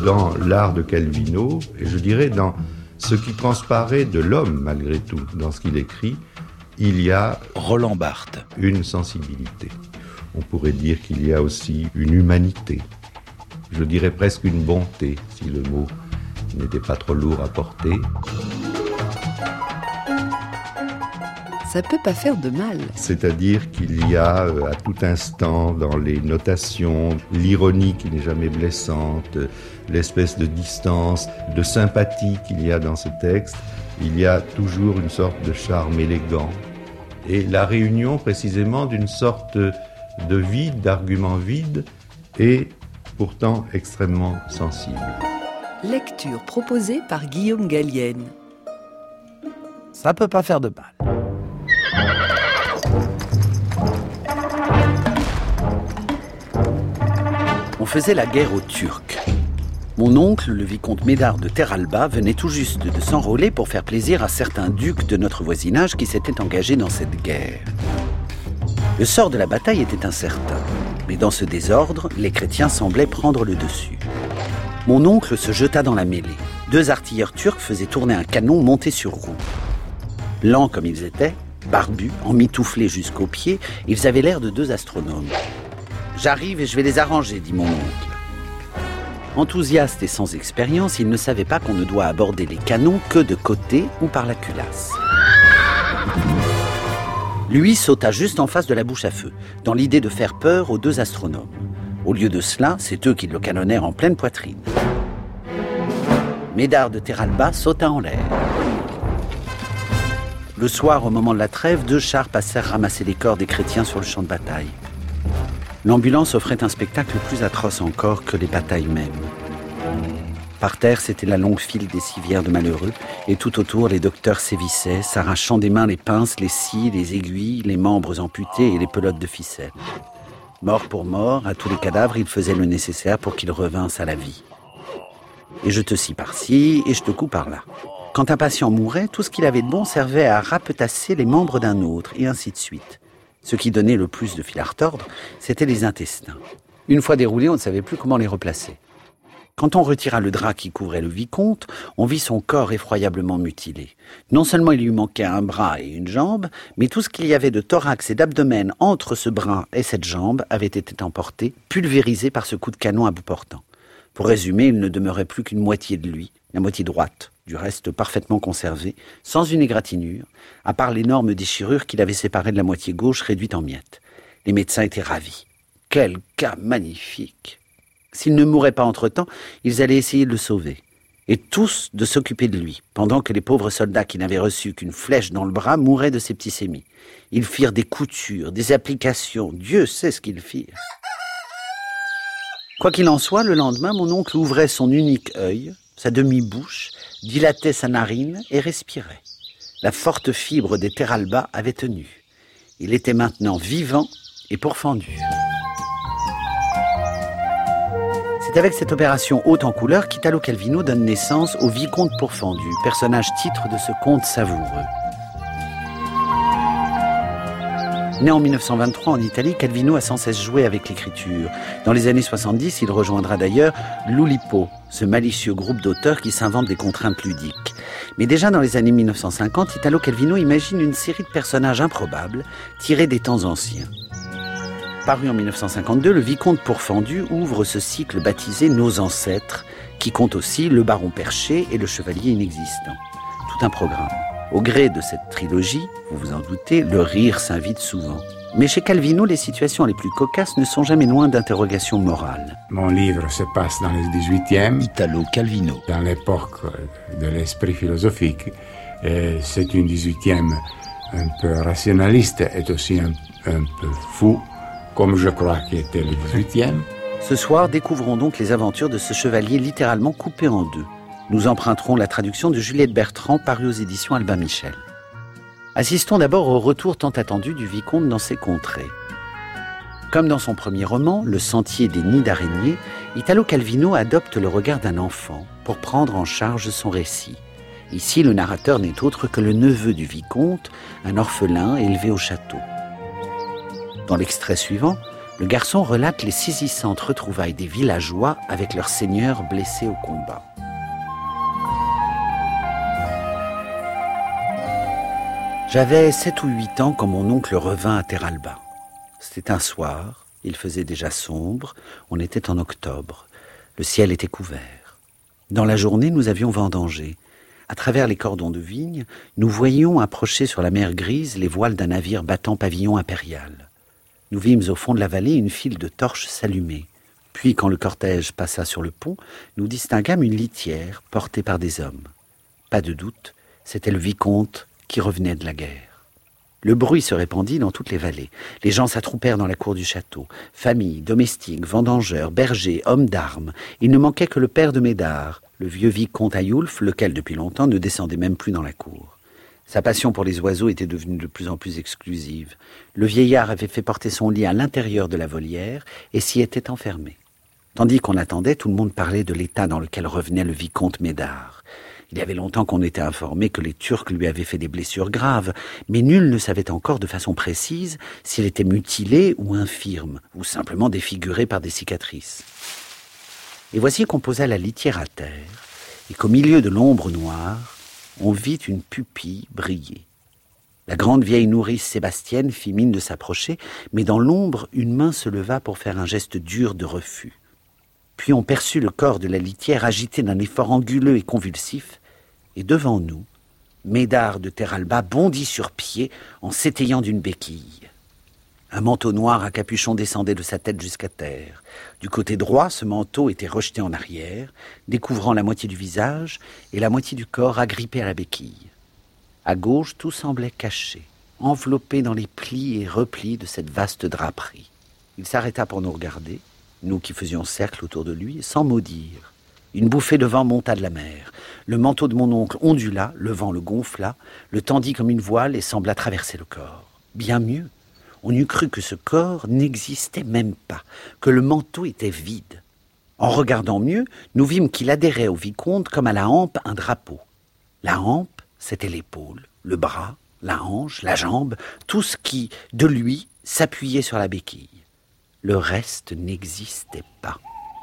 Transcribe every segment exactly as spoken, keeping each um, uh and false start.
dans l'art de Calvino, et je dirais dans ce qui transparaît de l'homme malgré tout, dans ce qu'il écrit, il y a Roland Barthes. Une sensibilité. On pourrait dire qu'il y a aussi une humanité. Je dirais presque une bonté, si le mot n'était pas trop lourd à porter. Ça peut pas faire de mal. C'est-à-dire qu'il y a à tout instant dans les notations, l'ironie qui n'est jamais blessante, l'espèce de distance, de sympathie qu'il y a dans ce texte, il y a toujours une sorte de charme élégant. Et la réunion précisément d'une sorte de vide, d'arguments vides et pourtant extrêmement sensible. Lecture proposée par Guillaume Gallienne. Ça peut pas faire de mal. On faisait la guerre aux Turcs. Mon oncle, le vicomte Médard de Terralba, venait tout juste de s'enrôler pour faire plaisir à certains ducs de notre voisinage qui s'étaient engagés dans cette guerre. Le sort de la bataille était incertain, mais dans ce désordre, les chrétiens semblaient prendre le dessus. Mon oncle se jeta dans la mêlée. Deux artilleurs turcs faisaient tourner un canon monté sur roue. Lents comme ils étaient, barbus, emmitouflés jusqu'aux pieds, ils avaient l'air de deux astronomes. « J'arrive et je vais les arranger », dit mon oncle. Enthousiaste et sans expérience, il ne savait pas qu'on ne doit aborder les canons que de côté ou par la culasse. Lui sauta juste en face de la bouche à feu, dans l'idée de faire peur aux deux astronomes. Au lieu de cela, c'est eux qui le canonnèrent en pleine poitrine. Médard de Terralba sauta en l'air. Le soir, au moment de la trêve, deux chars passèrent ramasser les corps des chrétiens sur le champ de bataille. L'ambulance offrait un spectacle plus atroce encore que les batailles mêmes. Par terre, c'était la longue file des civières de malheureux, et tout autour, les docteurs sévissaient, s'arrachant des mains les pinces, les scies, les aiguilles, les membres amputés et les pelotes de ficelle. Mort pour mort, à tous les cadavres, ils faisaient le nécessaire pour qu'ils revinssent à la vie. Et je te scie par-ci, et je te couds par-là. Quand un patient mourait, tout ce qu'il avait de bon servait à rapetasser les membres d'un autre, et ainsi de suite. Ce qui donnait le plus de fil à retordre, c'était les intestins. Une fois déroulés, on ne savait plus comment les replacer. Quand on retira le drap qui couvrait le vicomte, on vit son corps effroyablement mutilé. Non seulement il lui manquait un bras et une jambe, mais tout ce qu'il y avait de thorax et d'abdomen entre ce bras et cette jambe avait été emporté, pulvérisé par ce coup de canon à bout portant. Pour résumer, il ne demeurait plus qu'une moitié de lui, la moitié droite, du reste parfaitement conservée, sans une égratignure, à part l'énorme déchirure qui l'avait séparé de la moitié gauche réduite en miettes. Les médecins étaient ravis. Quel cas magnifique! S'il ne mourait pas entre-temps, ils allaient essayer de le sauver. Et tous de s'occuper de lui, pendant que les pauvres soldats qui n'avaient reçu qu'une flèche dans le bras mouraient de septicémie. Ils firent des coutures, des applications, Dieu sait ce qu'ils firent. Quoi qu'il en soit, le lendemain, mon oncle ouvrait son unique œil, sa demi-bouche, dilatait sa narine et respirait. La forte fibre des Terralba avait tenu. Il était maintenant vivant et pourfendu. C'est avec cette opération haute en couleur qu'Italo Calvino donne naissance au vicomte pourfendu, personnage titre de ce conte savoureux. Né en mille neuf cent vingt-trois en Italie, Calvino a sans cesse joué avec l'écriture. Dans les années soixante-dix, il rejoindra d'ailleurs l'Oulipo, ce malicieux groupe d'auteurs qui s'inventent des contraintes ludiques. Mais déjà dans les années mille neuf cent cinquante, Italo Calvino imagine une série de personnages improbables tirés des temps anciens. Paru en mille neuf cent cinquante-deux, le vicomte pourfendu ouvre ce cycle baptisé Nos ancêtres, qui compte aussi le baron perché et le chevalier inexistant. Tout un programme. Au gré de cette trilogie, vous vous en doutez, le rire s'invite souvent. Mais chez Calvino, les situations les plus cocasses ne sont jamais loin d'interrogations morales. Mon livre se passe dans le dix-huitième. Italo Calvino. Dans l'époque de l'esprit philosophique. Et c'est une dix-huitième un peu rationaliste et aussi un, un peu fou, comme je crois qu'était le dix-huitième. Ce soir, découvrons donc les aventures de ce chevalier littéralement coupé en deux. Nous emprunterons la traduction de Juliette Bertrand, parue aux éditions Albin Michel. Assistons d'abord au retour tant attendu du vicomte dans ces contrées. Comme dans son premier roman, Le Sentier des nids d'araignées, Italo Calvino adopte le regard d'un enfant pour prendre en charge son récit. Ici, le narrateur n'est autre que le neveu du vicomte, un orphelin élevé au château. Dans l'extrait suivant, Le garçon relate les saisissantes retrouvailles des villageois avec leurs seigneurs blessés au combat. J'avais sept ou huit ans quand mon oncle revint à Terralba. C'était un soir, il faisait déjà sombre, on était en octobre, le ciel était couvert. Dans la journée, nous avions vendangé. À travers les cordons de vigne, nous voyions approcher sur la mer grise les voiles d'un navire battant pavillon impérial. Nous vîmes au fond de la vallée une file de torches s'allumer. Puis, quand le cortège passa sur le pont, nous distinguâmes une litière portée par des hommes. Pas de doute, c'était le vicomte qui revenait de la guerre. Le bruit se répandit dans toutes les vallées. Les gens s'attroupèrent dans la cour du château. Familles, domestiques, vendangeurs, bergers, hommes d'armes. Il ne manquait que le père de Médard, le vieux vicomte Ayoulf, lequel depuis longtemps ne descendait même plus dans la cour. Sa passion pour les oiseaux était devenue de plus en plus exclusive. Le vieillard avait fait porter son lit à l'intérieur de la volière et s'y était enfermé. Tandis qu'on attendait, tout le monde parlait de l'état dans lequel revenait le vicomte Médard. Il y avait longtemps qu'on était informé que les Turcs lui avaient fait des blessures graves, mais nul ne savait encore de façon précise s'il était mutilé ou infirme, ou simplement défiguré par des cicatrices. Et voici qu'on posa la litière à terre, et qu'au milieu de l'ombre noire, on vit une pupille briller. La grande vieille nourrice Sébastienne fit mine de s'approcher, mais dans l'ombre, une main se leva pour faire un geste dur de refus. Puis on perçut le corps de la litière agité d'un effort anguleux et convulsif, et devant nous, Médard de Terralba bondit sur pied en s'étayant d'une béquille. Un manteau noir à capuchon descendait de sa tête jusqu'à terre. Du côté droit, ce manteau était rejeté en arrière, découvrant la moitié du visage et la moitié du corps agrippé à la béquille. À gauche, tout semblait caché, enveloppé dans les plis et replis de cette vaste draperie. Il s'arrêta pour nous regarder, nous qui faisions cercle autour de lui, sans mot dire. Une bouffée de vent monta de la mer. Le manteau de mon oncle ondula, le vent le gonfla, le tendit comme une voile et sembla traverser le corps. Bien mieux, on eût cru que ce corps n'existait même pas, que le manteau était vide. En regardant mieux, nous vîmes qu'il adhérait au vicomte comme à la hampe un drapeau. La hampe, c'était l'épaule, le bras, la hanche, la jambe, tout ce qui, de lui, s'appuyait sur la béquille. Le reste n'existait pas.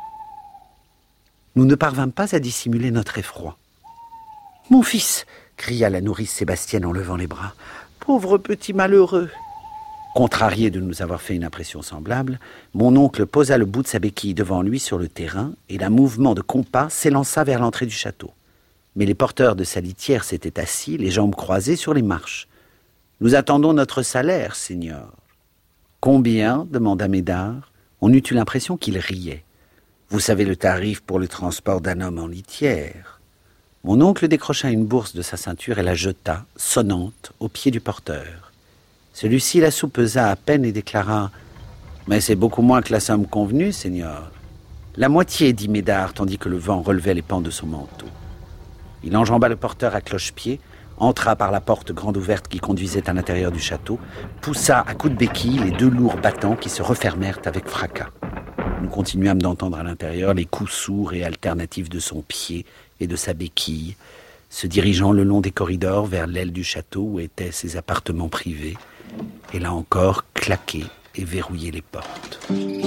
Nous ne parvînmes pas à dissimuler notre effroi. « Mon fils !» cria la nourrice Sébastienne en levant les bras. « Pauvre petit malheureux !» Contrarié de nous avoir fait une impression semblable, mon oncle posa le bout de sa béquille devant lui sur le terrain et d'un mouvement de compas s'élança vers l'entrée du château. Mais les porteurs de sa litière s'étaient assis, les jambes croisées sur les marches. « Nous attendons notre salaire, seigneur. » « Combien ?» demanda Médard. On eut eu l'impression qu'il riait. « Vous savez le tarif pour le transport d'un homme en litière. » Mon oncle décrocha une bourse de sa ceinture et la jeta, sonnante, aux pieds du porteur. Celui-ci la soupesa à peine et déclara « Mais c'est beaucoup moins que la somme convenue, seigneur. » « La moitié, dit Médard, tandis que le vent relevait les pans de son manteau. Il enjamba le porteur à cloche-pied, entra par la porte grande ouverte qui conduisait à l'intérieur du château, poussa à coups de béquille les deux lourds battants qui se refermèrent avec fracas. Nous continuâmes d'entendre à l'intérieur les coups sourds et alternatifs de son pied et de sa béquille, se dirigeant le long des corridors vers l'aile du château où étaient ses appartements privés, et là encore claquer et verrouiller les portes.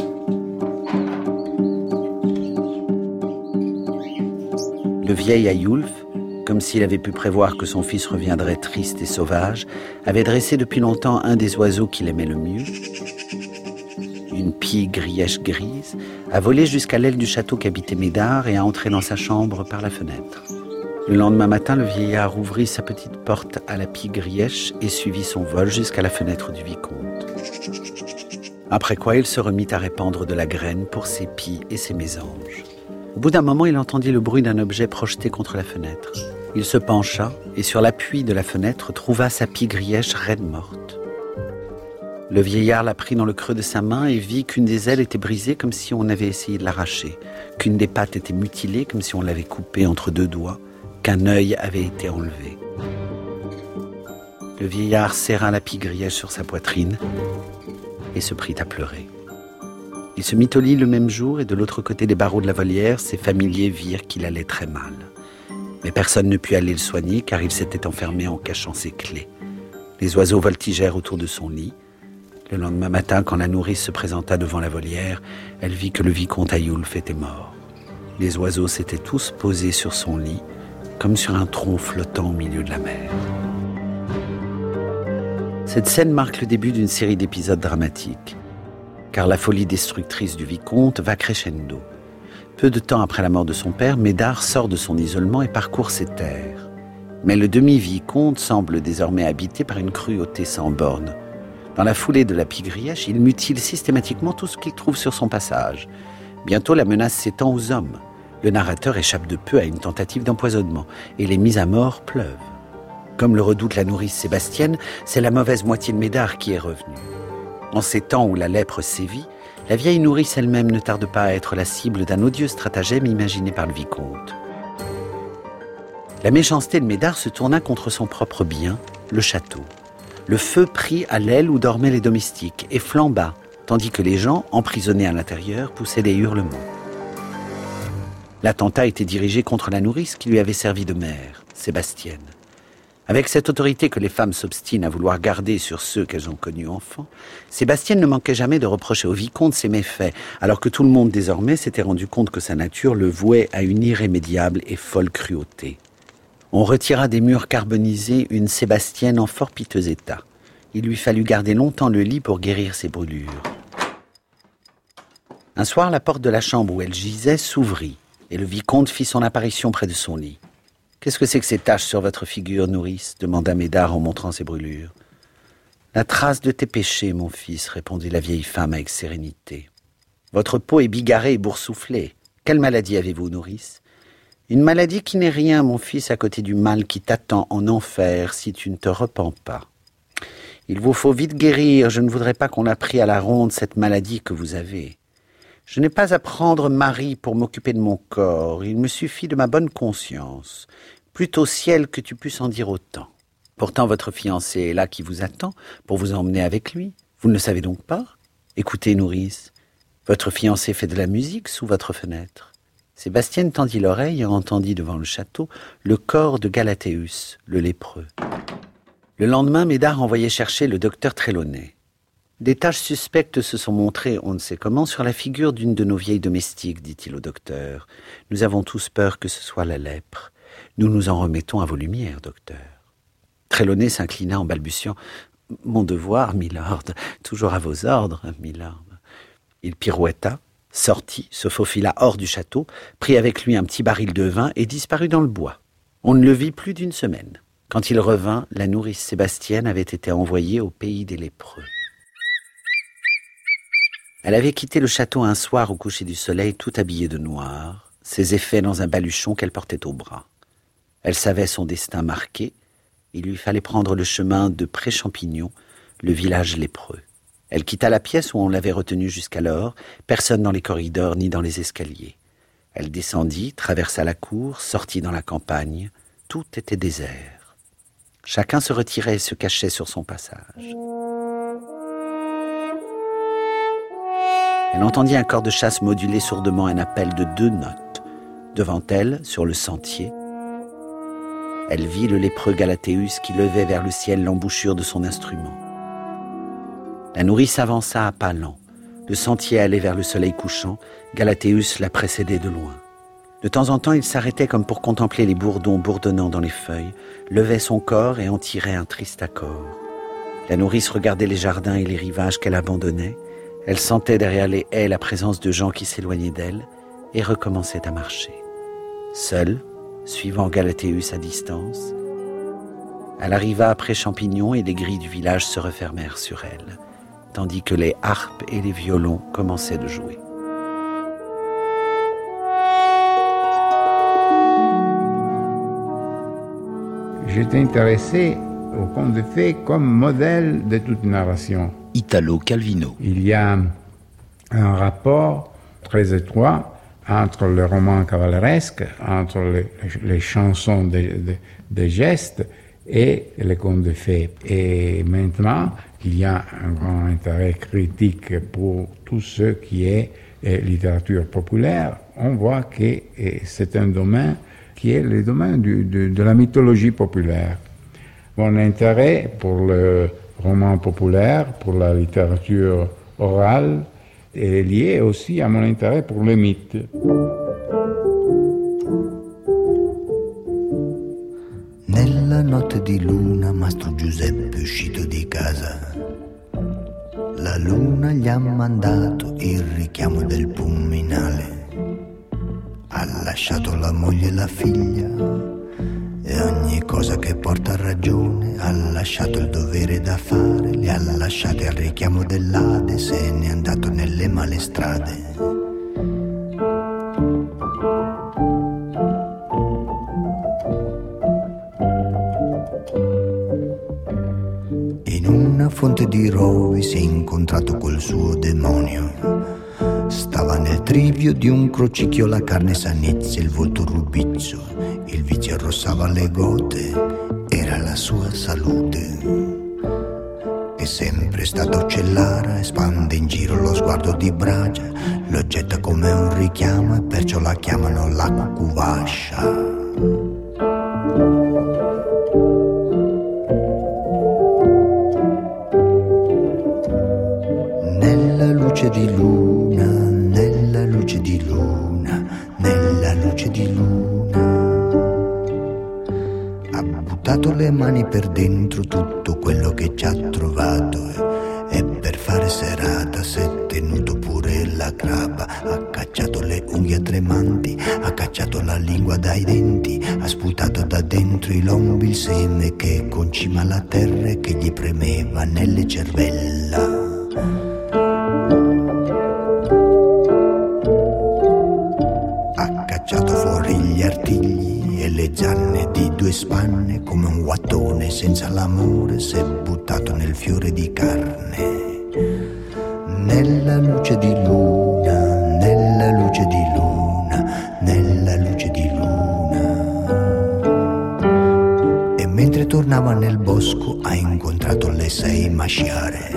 Le vieil Ayoulf, comme s'il avait pu prévoir que son fils reviendrait triste et sauvage, avait dressé depuis longtemps un des oiseaux qu'il aimait le mieux, une pie grièche grise, a volé jusqu'à l'aile du château qu'habitait Médard et a entré dans sa chambre par la fenêtre. Le lendemain matin, le vieillard ouvrit sa petite porte à la pie grièche et suivit son vol jusqu'à la fenêtre du vicomte. Après quoi, il se remit à répandre de la graine pour ses pies et ses mésanges. Au bout d'un moment, il entendit le bruit d'un objet projeté contre la fenêtre. Il se pencha et sur l'appui de la fenêtre trouva sa pie grièche raide morte. Le vieillard la prit dans le creux de sa main et vit qu'une des ailes était brisée comme si on avait essayé de l'arracher, qu'une des pattes était mutilée comme si on l'avait coupée entre deux doigts, qu'un œil avait été enlevé. Le vieillard serra la pie grièche sur sa poitrine et se prit à pleurer. Il se mit au lit le même jour et de l'autre côté des barreaux de la volière, ses familiers virent qu'il allait très mal. Mais personne ne put aller le soigner car il s'était enfermé en cachant ses clés. Les oiseaux voltigèrent autour de son lit. Le lendemain matin, quand la nourrice se présenta devant la volière, elle vit que le vicomte Ayoulf était mort. Les oiseaux s'étaient tous posés sur son lit, comme sur un tronc flottant au milieu de la mer. Cette scène marque le début d'une série d'épisodes dramatiques, car la folie destructrice du vicomte va crescendo. Peu de temps après la mort de son père, Médard sort de son isolement et parcourt ses terres. Mais le demi-vicomte semble désormais habité par une cruauté sans borne. Dans la foulée de la pie-grièche, il mutile systématiquement tout ce qu'il trouve sur son passage. Bientôt, la menace s'étend aux hommes. Le narrateur échappe de peu à une tentative d'empoisonnement, et les mises à mort pleuvent. Comme le redoute la nourrice Sébastienne, c'est la mauvaise moitié de Médard qui est revenue. En ces temps où la lèpre sévit, la vieille nourrice elle-même ne tarde pas à être la cible d'un odieux stratagème imaginé par le vicomte. La méchanceté de Médard se tourna contre son propre bien, le château. Le feu prit à l'aile où dormaient les domestiques et flamba, tandis que les gens, emprisonnés à l'intérieur, poussaient des hurlements. L'attentat était dirigé contre la nourrice qui lui avait servi de mère, Sébastienne. Avec cette autorité que les femmes s'obstinent à vouloir garder sur ceux qu'elles ont connus enfants, Sébastienne ne manquait jamais de reprocher au vicomte ses méfaits, alors que tout le monde désormais s'était rendu compte que sa nature le vouait à une irrémédiable et folle cruauté. On retira des murs carbonisés une Sébastienne en fort piteux état. Il lui fallut garder longtemps le lit pour guérir ses brûlures. Un soir, la porte de la chambre où elle gisait s'ouvrit, et le vicomte fit son apparition près de son lit. « Qu'est-ce que c'est que ces taches sur votre figure, nourrice ?» demanda Médard en montrant ses brûlures. « La trace de tes péchés, mon fils, » répondit la vieille femme avec sérénité. « Votre peau est bigarrée et boursouflée. Quelle maladie avez-vous, nourrice ?»« Une maladie qui n'est rien, mon fils, à côté du mal qui t'attend en enfer si tu ne te repens pas. Il vous faut vite guérir, je ne voudrais pas qu'on apprit à la ronde cette maladie que vous avez. Je n'ai pas à prendre mari pour m'occuper de mon corps, il me suffit de ma bonne conscience. Plutôt ciel que tu puisses en dire autant. Pourtant votre fiancé est là qui vous attend pour vous emmener avec lui. Vous ne le savez donc pas? Écoutez, nourrice, votre fiancé fait de la musique sous votre fenêtre. » Sébastienne tendit l'oreille et entendit devant le château le corps de Galathéus, le lépreux. Le lendemain, Médard envoyait chercher le docteur Trelawney. Des taches suspectes se sont montrées, on ne sait comment, sur la figure d'une de nos vieilles domestiques, dit-il au docteur. Nous avons tous peur que ce soit la lèpre. Nous nous en remettons à vos lumières, docteur. Trelawney s'inclina en balbutiant. Mon devoir, milord, toujours à vos ordres, milord. Il pirouetta, sortit, se faufila hors du château, prit avec lui un petit baril de vin et disparut dans le bois. On ne le vit plus d'une semaine. Quand il revint, la nourrice Sébastienne avait été envoyée au pays des lépreux. Elle avait quitté le château un soir au coucher du soleil, tout habillée de noir, ses effets dans un baluchon qu'elle portait au bras. Elle savait son destin marqué, il lui fallait prendre le chemin de Pré-Champignon, le village lépreux. Elle quitta la pièce où on l'avait retenue jusqu'alors, personne dans les corridors ni dans les escaliers. Elle descendit, traversa la cour, sortit dans la campagne, tout était désert. Chacun se retirait et se cachait sur son passage. Elle entendit un corps de chasse moduler sourdement un appel de deux notes. Devant elle, sur le sentier, elle vit le lépreux Galathéus qui levait vers le ciel l'embouchure de son instrument. La nourrice avança à pas lents. Le sentier allait vers le soleil couchant. Galathéus la précédait de loin. De temps en temps, il s'arrêtait comme pour contempler les bourdons bourdonnant dans les feuilles, levait son corps et en tirait un triste accord. La nourrice regardait les jardins et les rivages qu'elle abandonnait. Elle sentait derrière les haies la présence de gens qui s'éloignaient d'elle et recommençait à marcher. Seule, suivant Galathéus à distance, elle arriva après Champignon et les grilles du village se refermèrent sur elle, tandis que les harpes et les violons commençaient de jouer. J'étais intéressé au conte de fées comme modèle de toute narration. Italo Calvino. Il y a un rapport très étroit entre le roman cavalleresque, entre les, les chansons des de, de gestes et les contes de fées. Et maintenant, il y a un grand intérêt critique pour tout ce qui est eh, littérature populaire. On voit que eh, c'est un domaine qui est le domaine du, de, de la mythologie populaire. Mon intérêt pour le roman populaire, pour la littérature orale, est lié aussi à mon intérêt pour le mythe. Nella notte di luna Mastro Giuseppe è uscito di casa. La luna gli ha mandato il richiamo del Puminale. Ha lasciato la moglie e la figlia e ogni cosa che porta a ragione. Ha lasciato il dovere da fare, li ha lasciati al richiamo dell'Ade, se n'è andato nelle male strade. Fonte di rovi si è incontrato col suo demonio. Stava nel trivio di un crocicchio la carne sanezza, il volto rubizzo, il vizio arrossava le gote, era la sua salute. È sempre stata uccellara, espande in giro lo sguardo di bragia, lo getta come un richiamo e perciò la chiamano la cucuvascia. Luce di luna, nella luce di luna, nella luce di luna. Ha buttato le mani per dentro tutto quello che ci ha trovato e per fare serata si è tenuto pure la crapa. Ha cacciato le unghie tremanti, ha cacciato la lingua dai denti, ha sputato da dentro i lombi il seme che concima la terra e che gli premeva nelle cervella. Gli artigli e le zanne di due spanne, come un guattone senza l'amore s'è buttato nel fiore di carne. Nella luce di luna, nella luce di luna, nella luce di luna. E mentre tornava nel bosco ha incontrato le sei masciare.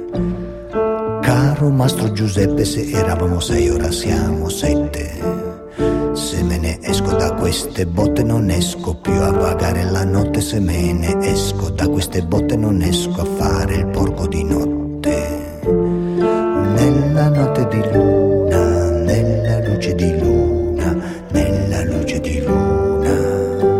Caro Mastro Giuseppe, se eravamo sei ora siamo sette. Se me ne esco da queste botte non esco più a vagare la notte, se me ne esco da queste botte non esco a fare il porco di notte. Nella notte di luna, nella luce di luna, nella luce di luna.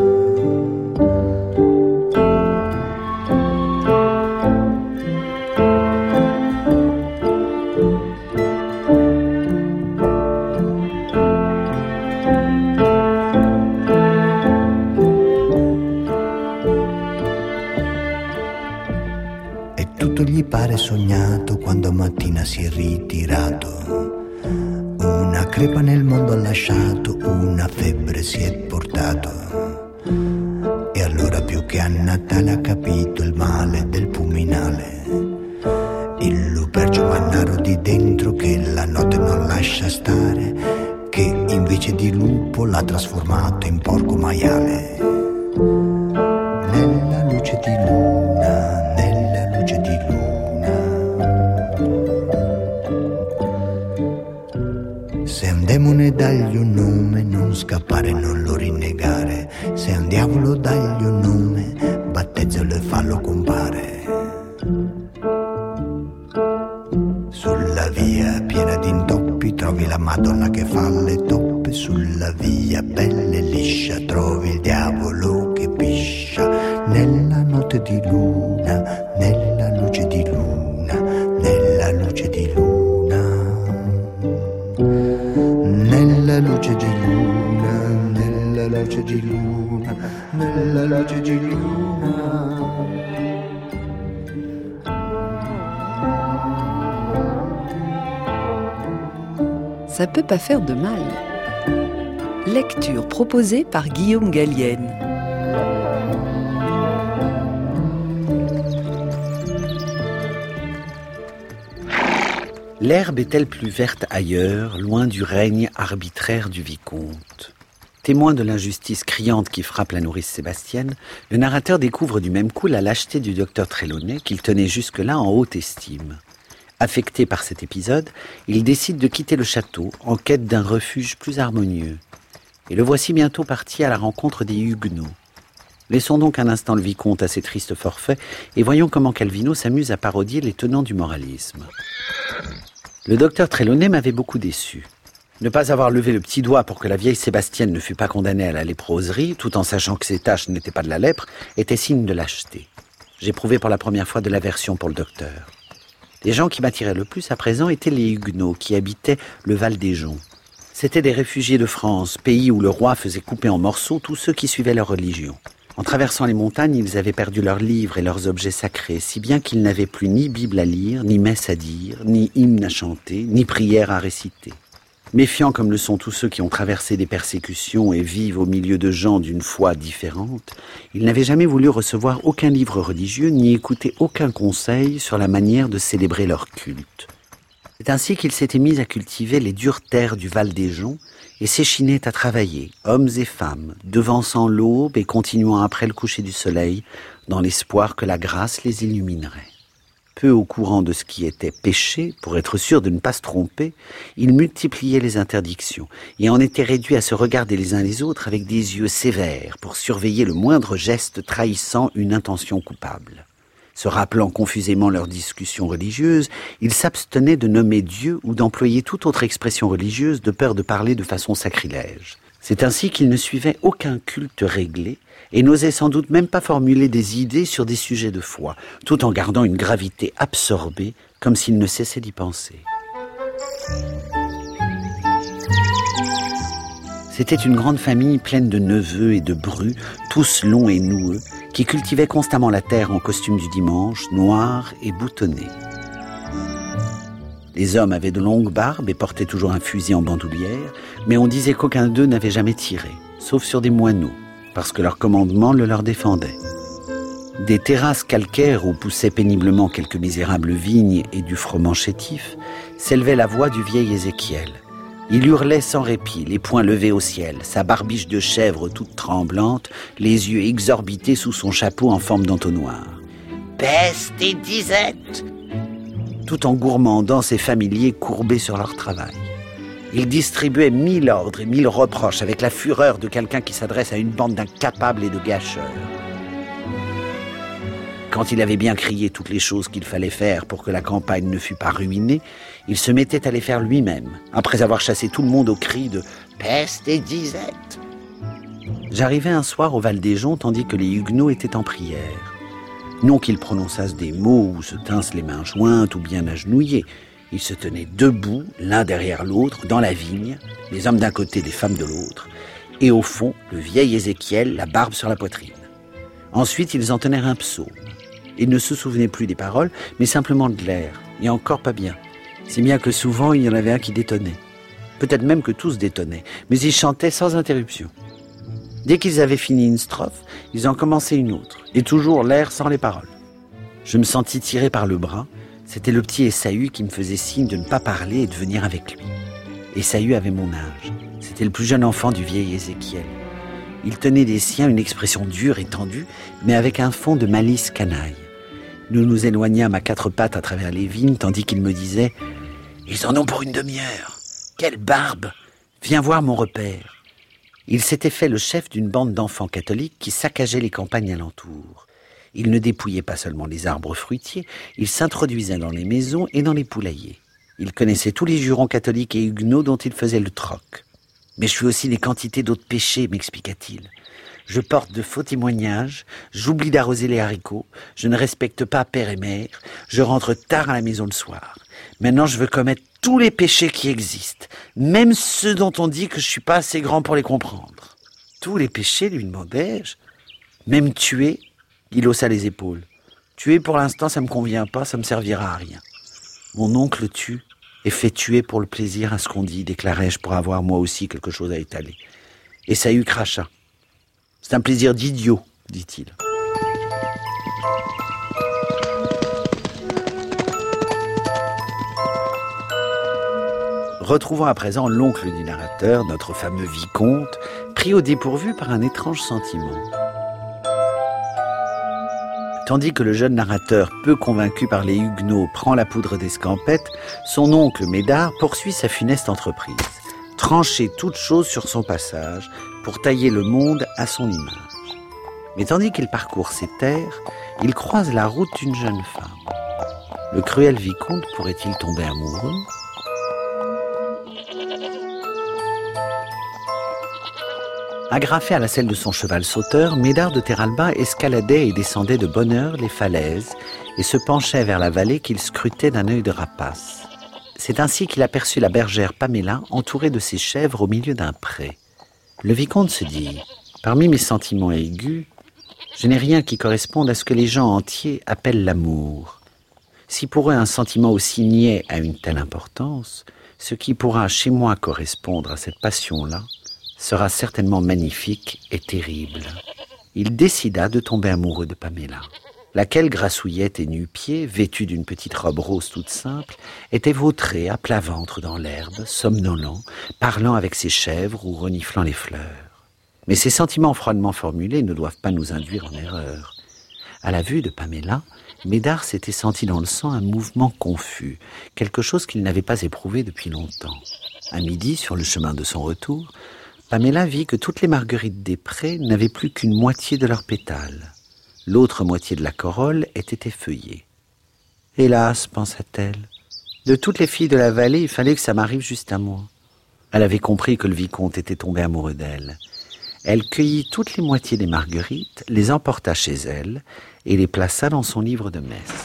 Gli pare sognato quando mattina si è ritirato. Una crepa nel mondo ha lasciato, una febbre si è portato. E allora più che a Natale ha capito il male del Puminale. Il lupercio mannaro di dentro che la notte non lascia stare, che invece di lupo l'ha trasformato in porco maiale. Nella luce di luna, nella luce di luna. Se un demone dagli un nome, non scappare, non lo rinnegare. Se un diavolo dagli un nome, battezzalo e fallo compare. Sulla via piena di intoppi trovi la Madonna che fa le toppe. Sulla via bella e liscia trovi il diavolo che piscia. Nella notte di luna, nella luce di luna, nella luce di luna. Nella luce di luna, nella luce di luna, nella luce di luna. Ça peut pas faire de mal. Lecture proposée par Guillaume Gallienne. L'herbe est-elle plus verte ailleurs, loin du règne arbitraire du vicomte? Témoin de l'injustice criante qui frappe la nourrice Sébastienne, le narrateur découvre du même coup la lâcheté du docteur Trelawney qu'il tenait jusque-là en haute estime. Affecté par cet épisode, il décide de quitter le château en quête d'un refuge plus harmonieux. Et le voici bientôt parti à la rencontre des Huguenots. Laissons donc un instant le vicomte à ses tristes forfaits et voyons comment Calvino s'amuse à parodier les tenants du moralisme. Le docteur Trelawney m'avait beaucoup déçu. Ne pas avoir levé le petit doigt pour que la vieille Sébastienne ne fût pas condamnée à la léproserie, tout en sachant que ses taches n'étaient pas de la lèpre, était signe de lâcheté. J'éprouvais pour la première fois de l'aversion pour le docteur. Les gens qui m'attiraient le plus à présent étaient les Huguenots qui habitaient le Val des Joncs. C'étaient des réfugiés de France, pays où le roi faisait couper en morceaux tous ceux qui suivaient leur religion. En traversant les montagnes, ils avaient perdu leurs livres et leurs objets sacrés, si bien qu'ils n'avaient plus ni Bible à lire, ni messe à dire, ni hymne à chanter, ni prière à réciter. Méfiants comme le sont tous ceux qui ont traversé des persécutions et vivent au milieu de gens d'une foi différente, ils n'avaient jamais voulu recevoir aucun livre religieux ni écouter aucun conseil sur la manière de célébrer leur culte. C'est ainsi qu'ils s'étaient mis à cultiver les dures terres du Val des Joncs et s'échinaient à travailler, hommes et femmes, devançant l'aube et continuant après le coucher du soleil, dans l'espoir que la grâce les illuminerait. Peu au courant de ce qui était péché, pour être sûr de ne pas se tromper, ils multipliaient les interdictions et en étaient réduits à se regarder les uns les autres avec des yeux sévères pour surveiller le moindre geste trahissant une intention coupable. Se rappelant confusément leurs discussions religieuses, ils s'abstenaient de nommer Dieu ou d'employer toute autre expression religieuse de peur de parler de façon sacrilège. C'est ainsi qu'ils ne suivaient aucun culte réglé et n'osaient sans doute même pas formuler des idées sur des sujets de foi, tout en gardant une gravité absorbée, comme s'ils ne cessaient d'y penser. C'était une grande famille pleine de neveux et de brus, tous longs et noueux, qui cultivaient constamment la terre en costume du dimanche, noirs et boutonnés. Les hommes avaient de longues barbes et portaient toujours un fusil en bandoulière, mais on disait qu'aucun d'eux n'avait jamais tiré, sauf sur des moineaux, parce que leur commandement le leur défendait. Des terrasses calcaires où poussaient péniblement quelques misérables vignes et du froment chétif, s'élevait la voix du vieil Ézéchiel. Il hurlait sans répit, les poings levés au ciel, sa barbiche de chèvre toute tremblante, les yeux exorbités sous son chapeau en forme d'entonnoir. « Peste et disette !» tout en gourmandant ses familiers courbés sur leur travail. Il distribuait mille ordres et mille reproches avec la fureur de quelqu'un qui s'adresse à une bande d'incapables et de gâcheurs. Quand il avait bien crié toutes les choses qu'il fallait faire pour que la campagne ne fût pas ruinée, il se mettait à les faire lui-même, après avoir chassé tout le monde au cri de « Peste et disette !» J'arrivais un soir au Val des Joncs tandis que les Huguenots étaient en prière. Non qu'ils prononçassent des mots ou se tinssent les mains jointes ou bien agenouillés. Ils se tenaient debout, l'un derrière l'autre, dans la vigne, les hommes d'un côté, les femmes de l'autre, et au fond, le vieil Ézéchiel, la barbe sur la poitrine. Ensuite, ils entonnèrent un psaume. Ils ne se souvenaient plus des paroles, mais simplement de l'air, et encore pas bien. Si bien que souvent, il y en avait un qui détonnait. Peut-être même que tous détonnaient, mais ils chantaient sans interruption. Dès qu'ils avaient fini une strophe, ils en commençaient une autre, et toujours l'air sans les paroles. Je me sentis tiré par le bras. C'était le petit Esaü qui me faisait signe de ne pas parler et de venir avec lui. Esaü avait mon âge. C'était le plus jeune enfant du vieil Ézéchiel. Il tenait des siens une expression dure et tendue, mais avec un fond de malice canaille. Nous nous éloignâmes à quatre pattes à travers les vignes, tandis qu'il me disait « Ils en ont pour une demi-heure. Quelle barbe! Viens voir mon repère. » Il s'était fait le chef d'une bande d'enfants catholiques qui saccageaient les campagnes alentour. Il ne dépouillait pas seulement les arbres fruitiers, il s'introduisait dans les maisons et dans les poulaillers. Il connaissait tous les jurons catholiques et huguenots dont il faisait le troc. « Mais je suis aussi des quantités d'autres péchés, m'expliqua-t-il. Je porte de faux témoignages, j'oublie d'arroser les haricots, je ne respecte pas père et mère, je rentre tard à la maison le soir. Maintenant, je veux commettre tous les péchés qui existent, même ceux dont on dit que je suis pas assez grand pour les comprendre. » Tous les péchés, lui demandai-je. Même tuer, il haussa les épaules. Tuer pour l'instant, ça me convient pas, ça me servira à rien. Mon oncle tue et fait tuer pour le plaisir à ce qu'on dit, déclarai-je pour avoir moi aussi quelque chose à étaler. Et Esaü cracha. C'est un plaisir d'idiot, dit-il. Retrouvons à présent l'oncle du narrateur, notre fameux vicomte, pris au dépourvu par un étrange sentiment. Tandis que le jeune narrateur, peu convaincu par les Huguenots, prend la poudre d'escampette, son oncle Médard poursuit sa funeste entreprise, trancher toute chose sur son passage pour tailler le monde à son image. Mais tandis qu'il parcourt ces terres, il croise la route d'une jeune femme. Le cruel vicomte pourrait-il tomber amoureux ? Agrafé à la selle de son cheval sauteur, Médard de Terralba escaladait et descendait de bonne heure les falaises et se penchait vers la vallée qu'il scrutait d'un œil de rapace. C'est ainsi qu'il aperçut la bergère Paméla entourée de ses chèvres au milieu d'un pré. Le vicomte se dit « Parmi mes sentiments aigus, je n'ai rien qui corresponde à ce que les gens entiers appellent l'amour. Si pour eux un sentiment aussi niais a une telle importance, ce qui pourra chez moi correspondre à cette passion-là sera certainement magnifique et terrible. » Il décida de tomber amoureux de Paméla, laquelle grassouillette et nu-pied, vêtue d'une petite robe rose toute simple, était vautrée à plat ventre dans l'herbe, somnolent, parlant avec ses chèvres ou reniflant les fleurs. Mais ces sentiments froidement formulés ne doivent pas nous induire en erreur. À la vue de Paméla, Médard s'était senti dans le sang un mouvement confus, quelque chose qu'il n'avait pas éprouvé depuis longtemps. À midi, sur le chemin de son retour, Paméla vit que toutes les marguerites des prés n'avaient plus qu'une moitié de leurs pétales. L'autre moitié de la corolle était effeuillée. « Hélas, pensa-t-elle, de toutes les filles de la vallée, il fallait que ça m'arrive juste à moi. » Elle avait compris que le vicomte était tombé amoureux d'elle. Elle cueillit toutes les moitiés des marguerites, les emporta chez elle et les plaça dans son livre de messe.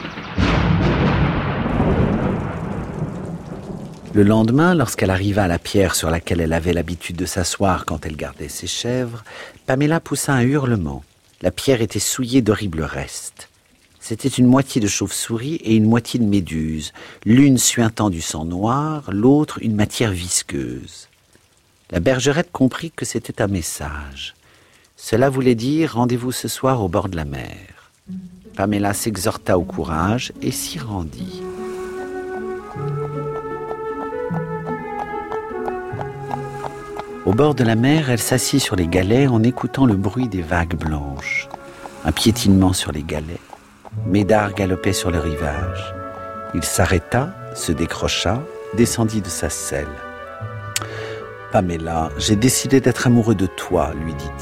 Le lendemain, lorsqu'elle arriva à la pierre sur laquelle elle avait l'habitude de s'asseoir quand elle gardait ses chèvres, Paméla poussa un hurlement. La pierre était souillée d'horribles restes. C'était une moitié de chauve-souris et une moitié de méduse, l'une suintant du sang noir, l'autre une matière visqueuse. La bergerette comprit que c'était un message. Cela voulait dire « rendez-vous ce soir au bord de la mer ». Paméla s'exhorta au courage et s'y rendit. Au bord de la mer, elle s'assit sur les galets en écoutant le bruit des vagues blanches. Un piétinement sur les galets. Médard galopait sur le rivage. Il s'arrêta, se décrocha, descendit de sa selle. « Paméla, j'ai décidé d'être amoureux de toi, lui dit-il. »«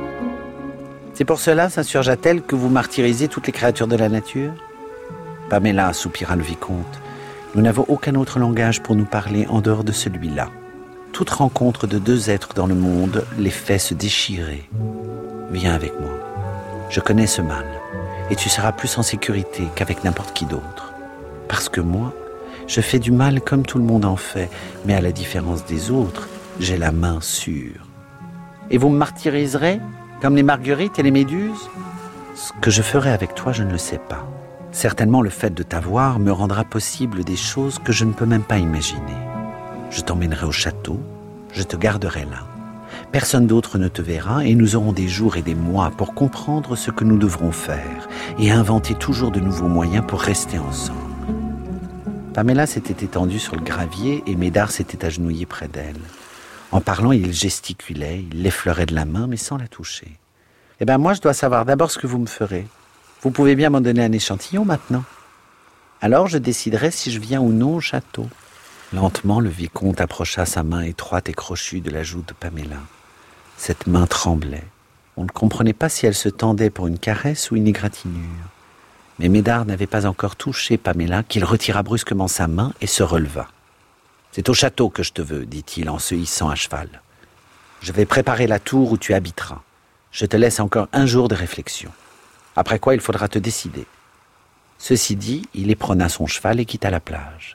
C'est pour cela, s'insurgea-t-elle, que vous martyrisez toutes les créatures de la nature ?» Paméla, soupira le vicomte. « Nous n'avons aucun autre langage pour nous parler en dehors de celui-là. Toute rencontre de deux êtres dans le monde les fait se déchirer. Viens avec moi. Je connais ce mal, et tu seras plus en sécurité qu'avec n'importe qui d'autre. Parce que moi, je fais du mal comme tout le monde en fait, mais à la différence des autres, j'ai la main sûre. Et vous me martyriserez, comme les marguerites et les méduses ? Ce que je ferai avec toi, je ne le sais pas. Certainement, le fait de t'avoir me rendra possible des choses que je ne peux même pas imaginer. Je t'emmènerai au château, je te garderai là. Personne d'autre ne te verra et nous aurons des jours et des mois pour comprendre ce que nous devrons faire et inventer toujours de nouveaux moyens pour rester ensemble. Paméla s'était étendue sur le gravier et Médard s'était agenouillé près d'elle. En parlant, il gesticulait, il l'effleurait de la main mais sans la toucher. « Eh bien moi, je dois savoir d'abord ce que vous me ferez. Vous pouvez bien m'en donner un échantillon maintenant. Alors je déciderai si je viens ou non au château. » Lentement, le vicomte approcha sa main étroite et crochue de la joue de Paméla. Cette main tremblait. On ne comprenait pas si elle se tendait pour une caresse ou une égratignure. Mais Médard n'avait pas encore touché Paméla qu'il retira brusquement sa main et se releva. « C'est au château que je te veux, dit-il en se hissant à cheval. Je vais préparer la tour où tu habiteras. Je te laisse encore un jour de réflexion. Après quoi, il faudra te décider. » Ceci dit, il éperonna son cheval et quitta la plage.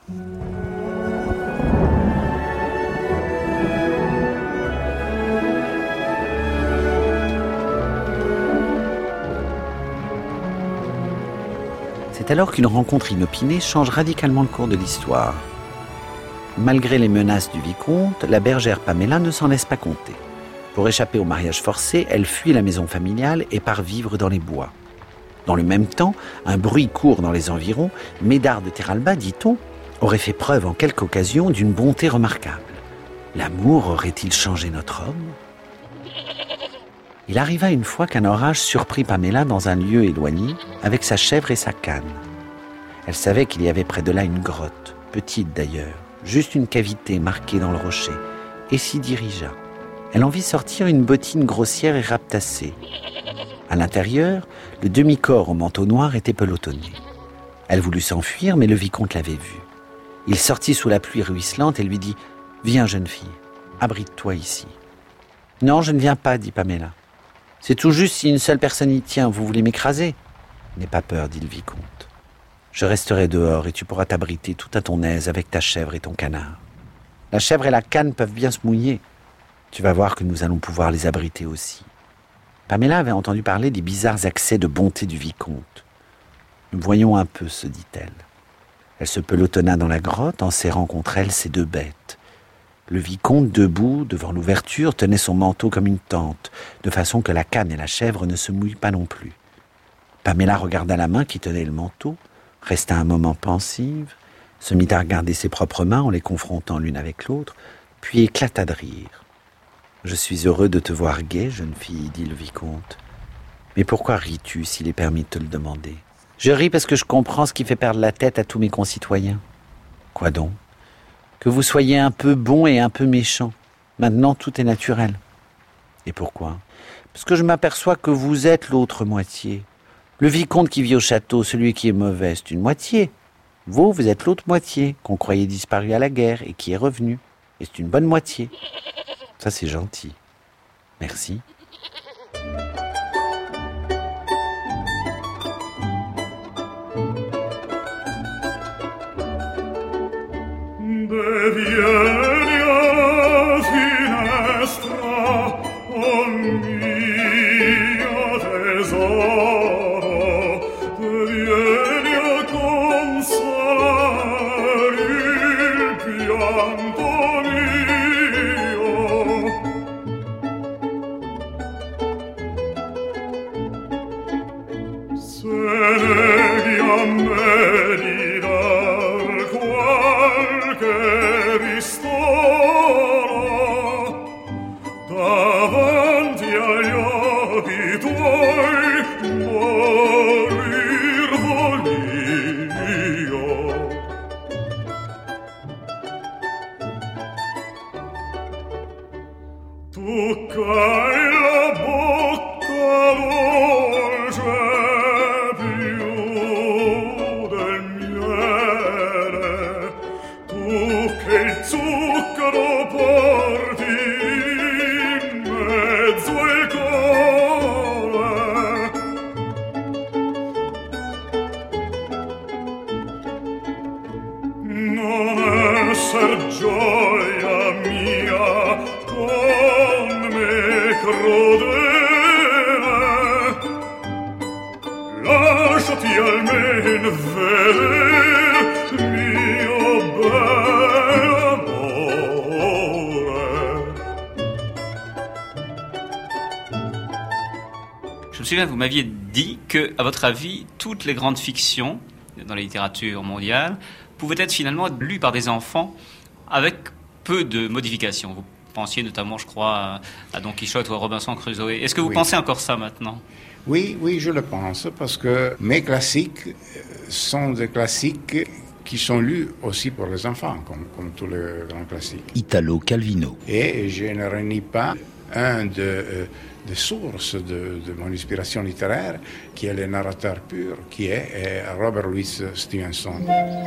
C'est alors qu'une rencontre inopinée change radicalement le cours de l'histoire. Malgré les menaces du vicomte, la bergère Paméla ne s'en laisse pas compter. Pour échapper au mariage forcé, elle fuit la maison familiale et part vivre dans les bois. Dans le même temps, un bruit court dans les environs. Médard de Terralba, dit-on, aurait fait preuve en quelque occasion d'une bonté remarquable. L'amour aurait-il changé notre homme ? Il arriva une fois qu'un orage surprit Paméla dans un lieu éloigné, avec sa chèvre et sa canne. Elle savait qu'il y avait près de là une grotte, petite d'ailleurs, juste une cavité marquée dans le rocher, et s'y dirigea. Elle en vit sortir une bottine grossière et rapetassée. À l'intérieur, le demi-corps au manteau noir était pelotonné. Elle voulut s'enfuir, mais le vicomte l'avait vue. Il sortit sous la pluie ruisselante et lui dit « Viens, jeune fille, abrite-toi ici. » « Non, je ne viens pas, dit Paméla. « C'est tout juste si une seule personne y tient, vous voulez m'écraser ?»« N'aie pas peur, dit le vicomte. Je resterai dehors et tu pourras t'abriter tout à ton aise avec ta chèvre et ton canard. La chèvre et la canne peuvent bien se mouiller. Tu vas voir que nous allons pouvoir les abriter aussi. » Paméla avait entendu parler des bizarres accès de bonté du vicomte. « Nous voyons un peu, se dit-elle. » Elle se pelotonna dans la grotte en serrant contre elle ses deux bêtes. Le vicomte, debout, devant l'ouverture, tenait son manteau comme une tente, de façon que la canne et la chèvre ne se mouillent pas non plus. Paméla regarda la main qui tenait le manteau, resta un moment pensive, se mit à regarder ses propres mains en les confrontant l'une avec l'autre, puis éclata de rire. « Je suis heureux de te voir gaie, jeune fille, dit le vicomte. Mais pourquoi ris-tu, s'il est permis de te le demander ? Je ris parce que je comprends ce qui fait perdre la tête à tous mes concitoyens. Quoi donc ? Que vous soyez un peu bon et un peu méchant. Maintenant, tout est naturel. Et pourquoi ? Parce que je m'aperçois que vous êtes l'autre moitié. Le vicomte qui vit au château, celui qui est mauvais, c'est une moitié. Vous, vous êtes l'autre moitié, qu'on croyait disparu à la guerre et qui est revenu. Et c'est une bonne moitié. Ça, c'est gentil. Merci. Vieni alla finestra, oh mio tesoro, vieni a consolare il pianto mio. Se neghi a me di dar qualche ristoro davanti agli occhi tuoi morir volio. Toccai la bocca dolce più del miele, tu che il zucchero porti in mezzo al cuore. Non esser gioia mia con me crudele, lasciati almen vedere mio bel amore. Je me souviens, vous m'aviez dit que, à votre avis, toutes les grandes fictions dans la littérature mondiale pouvaient être finalement lues par des enfants avec peu de modifications. Vous pensiez notamment, je crois, à Don Quichotte ou à Robinson Crusoe. Est-ce que vous Oui. pensez encore ça maintenant ? Oui, oui, je le pense, parce que mes classiques sont des classiques qui sont lus aussi pour les enfants, comme, comme tous les grands classiques. Italo Calvino. Et je ne renie pas un de, euh, des sources de, de mon inspiration littéraire, qui est le narrateur pur, qui est euh, Robert Louis Stevenson.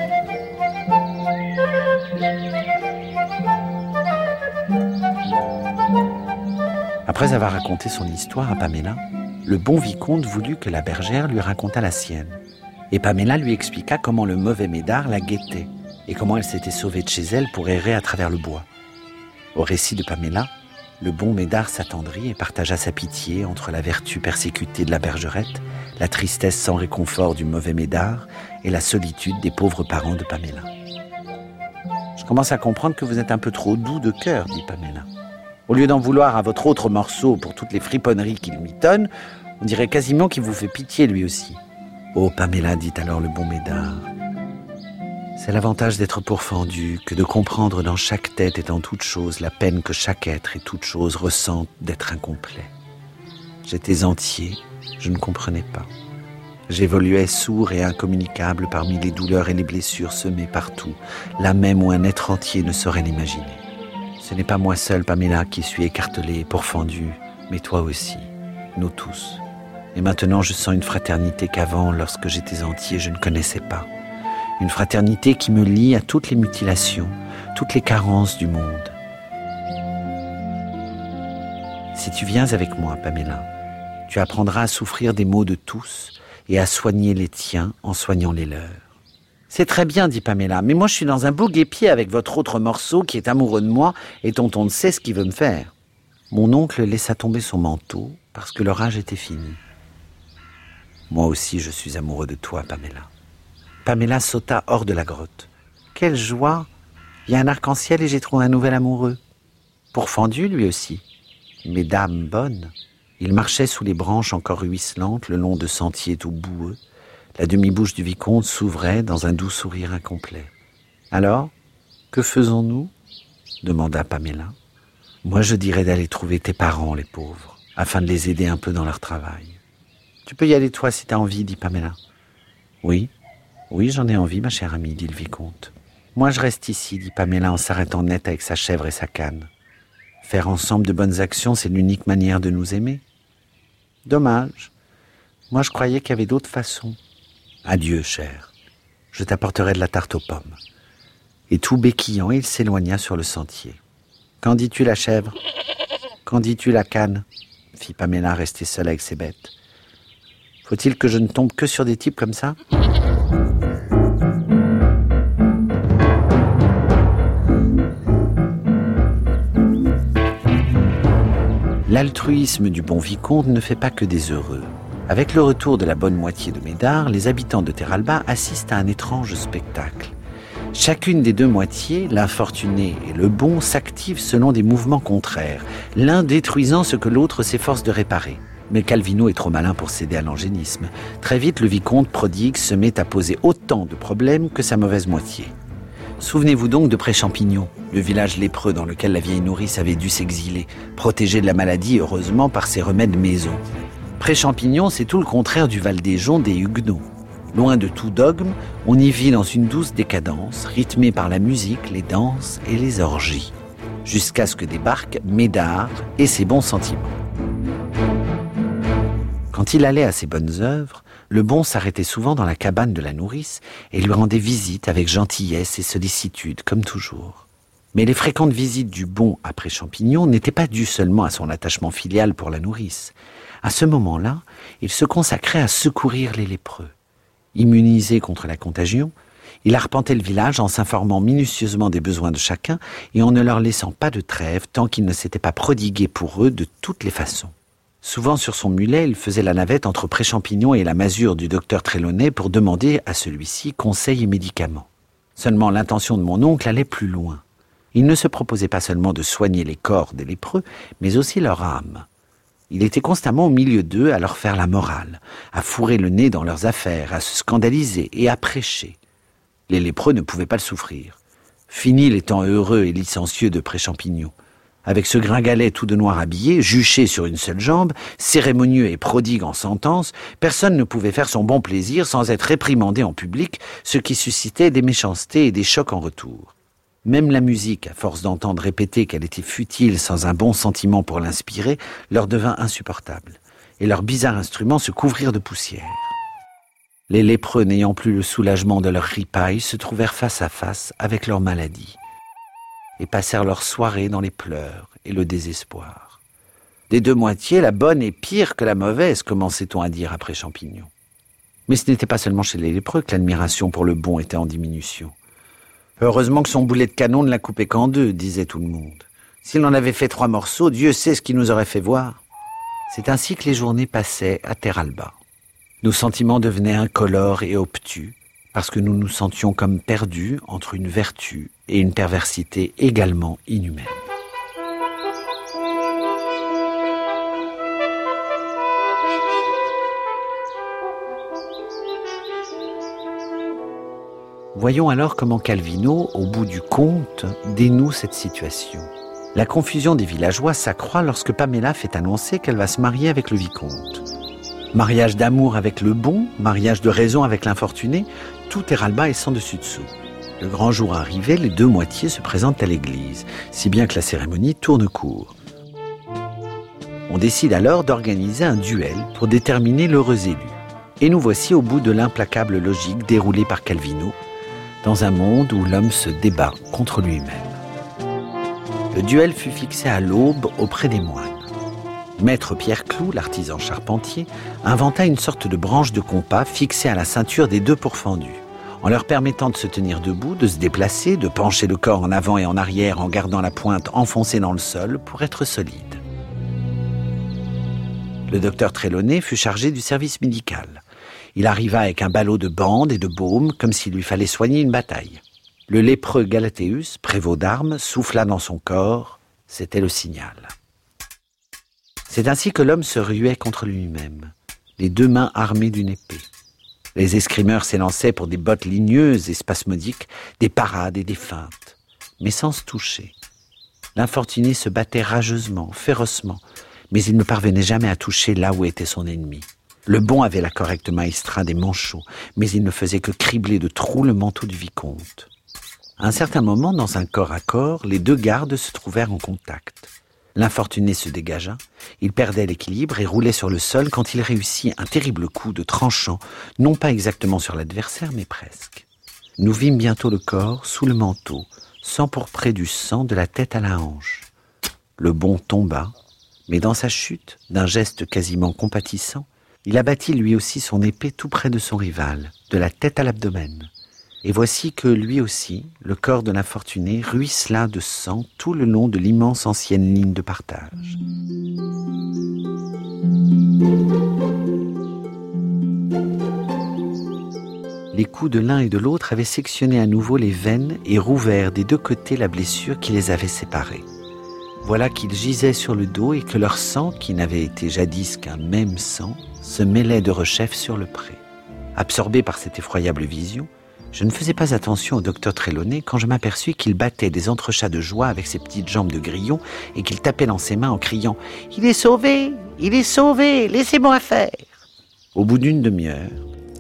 Après avoir raconté son histoire à Paméla, le bon vicomte voulut que la bergère lui racontât la sienne. Et Paméla lui expliqua comment le mauvais Médard la guettait et comment elle s'était sauvée de chez elle pour errer à travers le bois. Au récit de Paméla, le bon Médard s'attendrit et partagea sa pitié entre la vertu persécutée de la bergerette, la tristesse sans réconfort du mauvais Médard et la solitude des pauvres parents de Paméla. « Je commence à comprendre que vous êtes un peu trop doux de cœur, dit Paméla. Au lieu d'en vouloir à votre autre morceau pour toutes les friponneries qu'il mitonne, on dirait quasiment qu'il vous fait pitié lui aussi. »« Oh, Paméla, dit alors le bon Médard, c'est l'avantage d'être pourfendu que de comprendre dans chaque tête et dans toute chose la peine que chaque être et toute chose ressentent d'être incomplet. J'étais entier, je ne comprenais pas. J'évoluais sourd et incommunicable parmi les douleurs et les blessures semées partout, là même où un être entier ne saurait l'imaginer. Ce n'est pas moi seul, Pamela, qui suis écartelé, pourfendu, mais toi aussi, nous tous. Et maintenant, je sens une fraternité qu'avant, lorsque j'étais entier, je ne connaissais pas. Une fraternité qui me lie à toutes les mutilations, toutes les carences du monde. Si tu viens avec moi, Pamela, tu apprendras à souffrir des maux de tous et à soigner les tiens en soignant les leurs. C'est très bien, dit Pamela, mais moi je suis dans un beau guêpier avec votre autre morceau qui est amoureux de moi et dont on ne sait ce qu'il veut me faire. Mon oncle laissa tomber son manteau parce que l'orage était fini. Moi aussi je suis amoureux de toi, Pamela. Pamela sauta hors de la grotte. Quelle joie! Il y a un arc-en-ciel et j'ai trouvé un nouvel amoureux. Pourfendu lui aussi, mais dame bonne. Il marchait sous les branches encore ruisselantes le long de sentiers tout boueux. La demi-bouche du vicomte s'ouvrait dans un doux sourire incomplet. « Alors, que faisons-nous » demanda Pamela. « Moi, je dirais d'aller trouver tes parents, les pauvres, afin de les aider un peu dans leur travail. »« Tu peux y aller toi si t'as envie, » dit Pamela. « Oui, oui, j'en ai envie, ma chère amie, » dit le vicomte. « Moi, je reste ici, » dit Pamela en s'arrêtant net avec sa chèvre et sa canne. « Faire ensemble de bonnes actions, c'est l'unique manière de nous aimer. » Dommage. Moi, je croyais qu'il y avait d'autres façons. Adieu, cher. Je t'apporterai de la tarte aux pommes. Et tout béquillant, il s'éloigna sur le sentier. Qu'en dis-tu, la chèvre? Qu'en dis-tu, la canne? Fit Pamela, restée seule avec ses bêtes. Faut-il que je ne tombe que sur des types comme ça? L'altruisme du bon vicomte ne fait pas que des heureux. Avec le retour de la bonne moitié de Médard, les habitants de Terralba assistent à un étrange spectacle. Chacune des deux moitiés, l'infortuné et le bon, s'activent selon des mouvements contraires, l'un détruisant ce que l'autre s'efforce de réparer. Mais Calvino est trop malin pour céder à l'angélisme. Très vite, le vicomte prodigue se met à poser autant de problèmes que sa mauvaise moitié. Souvenez-vous donc de Pré-Champignon, le village lépreux dans lequel la vieille nourrice avait dû s'exiler, protégée de la maladie, heureusement, par ses remèdes maison. Pré-Champignon, c'est tout le contraire du Val des Joncs des Huguenots. Loin de tout dogme, on y vit dans une douce décadence, rythmée par la musique, les danses et les orgies, jusqu'à ce que débarque Médard et ses bons sentiments. Quand il allait à ses bonnes œuvres, le bon s'arrêtait souvent dans la cabane de la nourrice et lui rendait visite avec gentillesse et sollicitude, comme toujours. Mais les fréquentes visites du bon à Pré-Champignon n'étaient pas dues seulement à son attachement filial pour la nourrice. À ce moment-là, il se consacrait à secourir les lépreux. Immunisé contre la contagion, il arpentait le village en s'informant minutieusement des besoins de chacun et en ne leur laissant pas de trêve tant qu'il ne s'était pas prodigué pour eux de toutes les façons. Souvent sur son mulet, il faisait la navette entre Pré-Champignon et la masure du docteur Trelawney pour demander à celui-ci conseils et médicaments. Seulement l'intention de mon oncle allait plus loin. Il ne se proposait pas seulement de soigner les corps des lépreux, mais aussi leur âme. Il était constamment au milieu d'eux à leur faire la morale, à fourrer le nez dans leurs affaires, à se scandaliser et à prêcher. Les lépreux ne pouvaient pas le souffrir. Fini les temps heureux et licencieux de Pré-Champignon. Avec ce gringalet tout de noir habillé, juché sur une seule jambe, cérémonieux et prodigue en sentence, personne ne pouvait faire son bon plaisir sans être réprimandé en public, ce qui suscitait des méchancetés et des chocs en retour. Même la musique, à force d'entendre répéter qu'elle était futile sans un bon sentiment pour l'inspirer, leur devint insupportable, et leurs bizarres instruments se couvrirent de poussière. Les lépreux, n'ayant plus le soulagement de leur ripaille, se trouvèrent face à face avec leur maladie, et passèrent leur soirée dans les pleurs et le désespoir. Des deux moitiés, la bonne est pire que la mauvaise, commençait-on à dire après Champignon. Mais ce n'était pas seulement chez les lépreux que l'admiration pour le bon était en diminution. Heureusement que son boulet de canon ne l'a coupé qu'en deux, disait tout le monde. S'il en avait fait trois morceaux, Dieu sait ce qu'il nous aurait fait voir. C'est ainsi que les journées passaient à Terralba. Nos sentiments devenaient incolores et obtus, parce que nous nous sentions comme perdus entre une vertu et une perversité également inhumaine. Voyons alors comment Calvino, au bout du conte, dénoue cette situation. La confusion des villageois s'accroît lorsque Pamela fait annoncer qu'elle va se marier avec le vicomte. Mariage d'amour avec le bon, mariage de raison avec l'infortuné, tout Terralba est sans dessus dessous. Le grand jour arrivé, les deux moitiés se présentent à l'église, si bien que la cérémonie tourne court. On décide alors d'organiser un duel pour déterminer l'heureux élu. Et nous voici au bout de l'implacable logique déroulée par Calvino, dans un monde où l'homme se débat contre lui-même. Le duel fut fixé à l'aube auprès des moines. Maître Pierre Clou, l'artisan charpentier, inventa une sorte de branche de compas fixée à la ceinture des deux pourfendus, en leur permettant de se tenir debout, de se déplacer, de pencher le corps en avant et en arrière en gardant la pointe enfoncée dans le sol pour être solide. Le docteur Trelawney fut chargé du service médical. Il arriva avec un ballot de bandes et de baume comme s'il lui fallait soigner une bataille. Le lépreux Galatéus, prévôt d'armes, souffla dans son corps. C'était le signal. C'est ainsi que l'homme se ruait contre lui-même, les deux mains armées d'une épée. Les escrimeurs s'élançaient pour des bottes ligneuses et spasmodiques, des parades et des feintes, mais sans se toucher. L'infortuné se battait rageusement, férocement, mais il ne parvenait jamais à toucher là où était son ennemi. Le bon avait la correcte maestra des manchots, mais il ne faisait que cribler de trous le manteau du vicomte. À un certain moment, dans un corps à corps, les deux gardes se trouvèrent en contact. L'infortuné se dégagea, il perdait l'équilibre et roulait sur le sol quand il réussit un terrible coup de tranchant, non pas exactement sur l'adversaire, mais presque. Nous vîmes bientôt le corps, sous le manteau, s'empourprer du sang de la tête à la hanche. Le bon tomba, mais dans sa chute, d'un geste quasiment compatissant, il abattit lui aussi son épée tout près de son rival, de la tête à l'abdomen. Et voici que lui aussi, le corps de l'infortuné, ruissela de sang tout le long de l'immense ancienne ligne de partage. Les coups de l'un et de l'autre avaient sectionné à nouveau les veines et rouvert des deux côtés la blessure qui les avait séparés. Voilà qu'ils gisaient sur le dos et que leur sang, qui n'avait été jadis qu'un même sang, se mêlait de rechef sur le pré. Absorbé par cette effroyable vision, je ne faisais pas attention au docteur Trelawney quand je m'aperçus qu'il battait des entrechats de joie avec ses petites jambes de grillon et qu'il tapait dans ses mains en criant « Il est sauvé! Il est sauvé! Laissez-moi faire !» Au bout d'une demi-heure,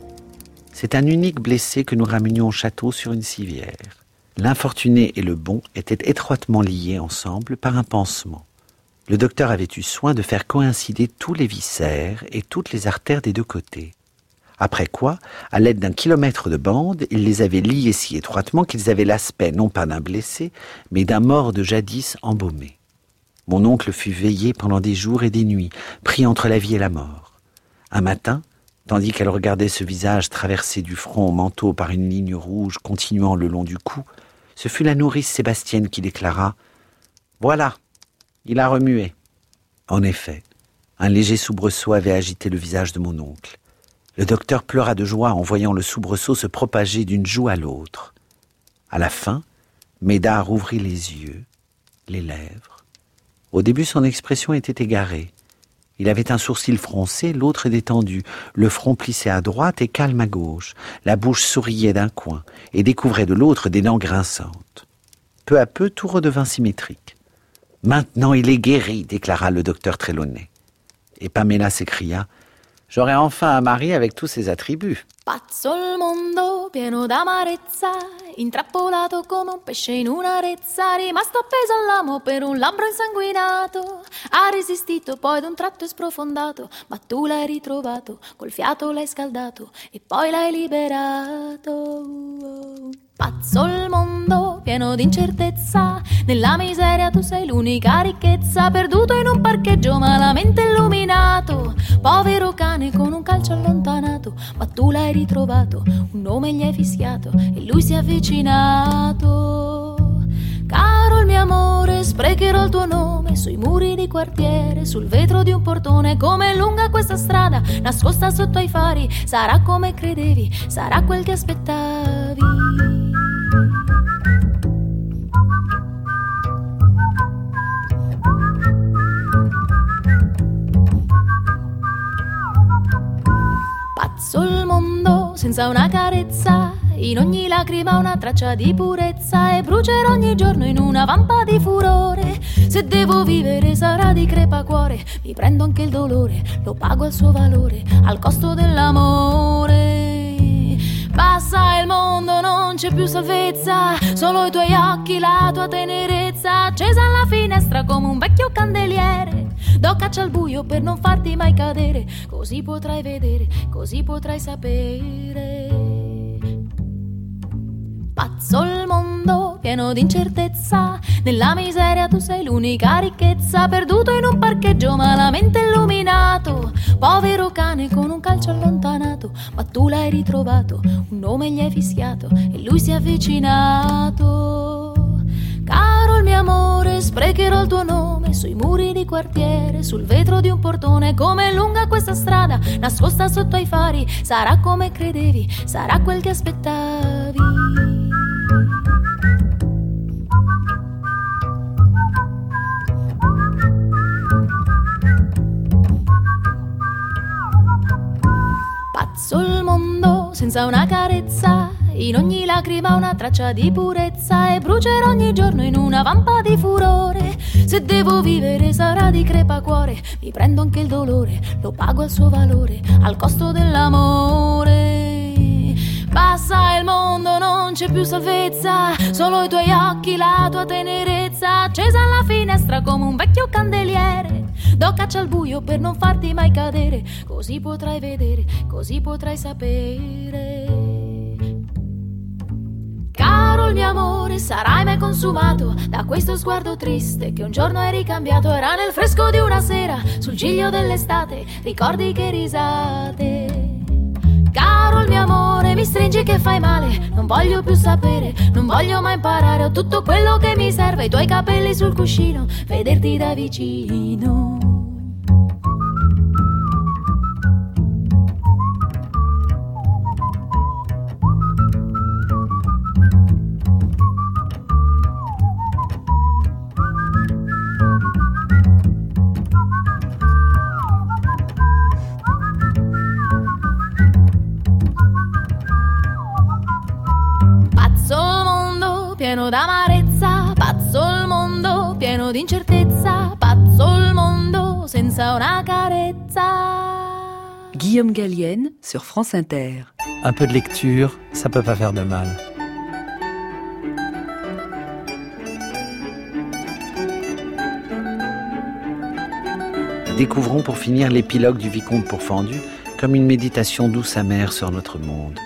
c'est un unique blessé que nous ramenions au château sur une civière. L'infortuné et le bon étaient étroitement liés ensemble par un pansement. Le docteur avait eu soin de faire coïncider tous les viscères et toutes les artères des deux côtés. Après quoi, à l'aide d'un kilomètre de bande, il les avait liés si étroitement qu'ils avaient l'aspect non pas d'un blessé, mais d'un mort de jadis embaumé. Mon oncle fut veillé pendant des jours et des nuits, pris entre la vie et la mort. Un matin, tandis qu'elle regardait ce visage traversé du front au manteau par une ligne rouge continuant le long du cou, ce fut la nourrice Sébastienne qui déclara « Voilà, il a remué. » En effet, un léger soubresaut avait agité le visage de mon oncle. Le docteur pleura de joie en voyant le soubresaut se propager d'une joue à l'autre. À la fin, Médard ouvrit les yeux, les lèvres. Au début, son expression était égarée. Il avait un sourcil froncé, l'autre détendu, le front plissé à droite et calme à gauche. La bouche souriait d'un coin et découvrait de l'autre des dents grinçantes. Peu à peu, tout redevint symétrique. « Maintenant, il est guéri », déclara le docteur Trelawney. Et Pamela s'écria « J'aurai enfin un mari avec tous ses attributs. » Pazzo il mondo, pieno d'amarezza, intrappolato come un pesce in una rezza, rimasto appeso all'amo per un labbro insanguinato, ha resistito poi d'un tratto è sprofondato, ma tu l'hai ritrovato, col fiato l'hai scaldato e poi l'hai liberato. Pazzo il mondo, pieno d'incertezza, nella miseria tu sei l'unica ricchezza, perduto in un parcheggio malamente illuminato, povero cane con un calcio allontanato, ma tu l'hai ritrovato, un nome gli hai fischiato e lui si è avvicinato. Caro il mio amore, sprecherò il tuo nome sui muri di quartiere, sul vetro di un portone, come è lunga questa strada, nascosta sotto ai fari, sarà come credevi, sarà quel che aspettavi. Pazzo il mondo senza una carezza, in ogni lacrima una traccia di purezza, e brucerò ogni giorno in una vampa di furore. Se devo vivere sarà di crepacuore, mi prendo anche il dolore, lo pago al suo valore, al costo dell'amore. Passa il mondo, non c'è più più salvezza, solo i tuoi occhi, la tua tenerezza, accesa alla finestra come un vecchio candeliere. Do caccia al buio per non farti mai cadere, così potrai vedere, così potrai sapere. Pazzo il mondo, pieno di incertezza, nella miseria tu sei l'unica ricchezza, perduto in un parcheggio malamente illuminato, povero cane con un calcio allontanato, ma tu l'hai ritrovato, un nome gli hai fischiato e lui si è avvicinato. Caro il mio amore, sprecherò il tuo nome sui muri di quartiere, sul vetro di un portone, come lunga questa strada nascosta sotto ai fari, sarà come credevi, sarà quel che aspettavi. Pazzo il mondo senza una carezza, in ogni lacrima una traccia di purezza, e brucerò ogni giorno in una vampa di furore. Se devo vivere sarà di crepacuore, mi prendo anche il dolore, lo pago al suo valore, al costo dell'amore. Passa il mondo, non c'è più salvezza, solo i tuoi occhi, la tua tenerezza, accesa alla finestra come un vecchio candeliere. Do caccia al buio per non farti mai cadere, così potrai vedere, così potrai sapere. Caro il mio amore, sarai mai consumato da questo sguardo triste che un giorno hai ricambiato. Era nel fresco di una sera, sul giglio dell'estate, ricordi che risate. Caro il mio amore, mi stringi che fai male, non voglio più sapere, non voglio mai imparare, ho tutto quello che mi serve, i tuoi capelli sul cuscino, vederti da vicino. Pieno d'amarezza, pazzo il mondo, pieno di incertezza, pazzo il mondo senza una carezza. Guillaume Gallienne sur France Inter. Un peu de lecture, ça peut pas faire de mal. Découvrons pour finir l'épilogue du Vicomte Pourfendu comme une méditation douce amère sur notre monde.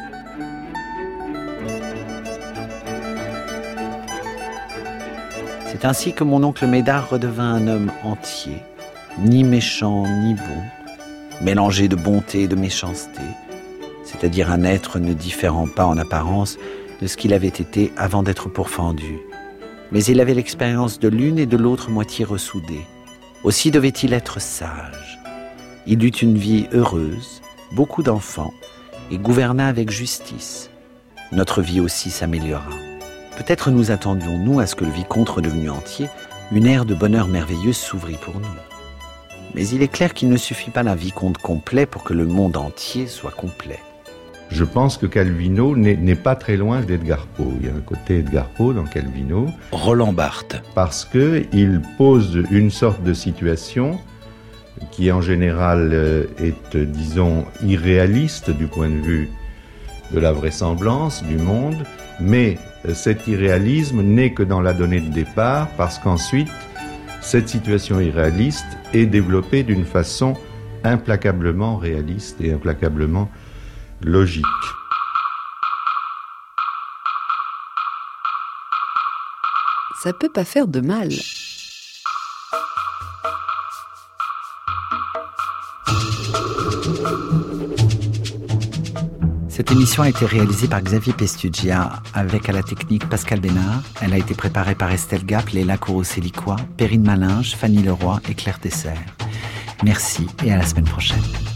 C'est ainsi que mon oncle Médard redevint un homme entier, ni méchant ni bon, mélangé de bonté et de méchanceté, c'est-à-dire un être ne différant pas en apparence de ce qu'il avait été avant d'être pourfendu. Mais il avait l'expérience de l'une et de l'autre moitié ressoudée. Aussi devait-il être sage. Il eut une vie heureuse, beaucoup d'enfants, et gouverna avec justice. Notre vie aussi s'améliora. Peut-être nous attendions, nous, à ce que le vicomte redevenu entier, une ère de bonheur merveilleuse s'ouvrit pour nous. Mais il est clair qu'il ne suffit pas d'un vicomte complet pour que le monde entier soit complet. Je pense que Calvino n'est, n'est pas très loin d'Edgar Poe. Il y a un côté Edgar Poe dans Calvino. Roland Barthes. Parce qu'il pose une sorte de situation qui en général est, disons, irréaliste du point de vue de la vraisemblance du monde, mais cet irréalisme n'est que dans la donnée de départ, parce qu'ensuite, cette situation irréaliste est développée d'une façon implacablement réaliste et implacablement logique. Ça peut pas faire de mal. Cette émission a été réalisée par Xavier Pestugia avec à la technique Pascal Bénard. Elle a été préparée par Estelle Gap, Léla Koro-Sélicois, Perrine Malinge, Fanny Leroy et Claire Tesser. Merci et à la semaine prochaine.